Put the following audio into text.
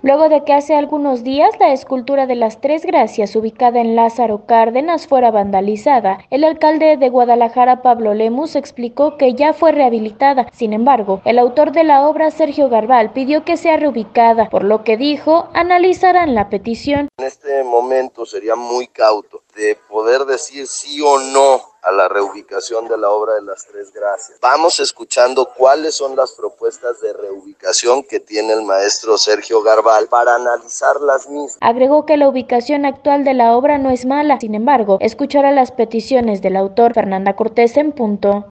luego de que hace algunos días la escultura de las Tres Gracias, ubicada en Lázaro Cárdenas, fuera vandalizada. El alcalde de Guadalajara, Pablo Lemus, explicó que ya fue rehabilitada. Sin embargo, el autor de la obra, Sergio Garbal, pidió que sea reubicada, por lo que dijo, analizarán la petición. En este momento sería muy cauto de poder decir sí o no a la reubicación de la obra de las Tres Gracias. Vamos escuchando cuáles son las propuestas de reubicación que tiene el maestro Sergio Garbal para analizar las mismas. Agregó que la ubicación actual de la obra no es mala, sin embargo, escuchará las peticiones del autor. Fernanda Cortés en punto.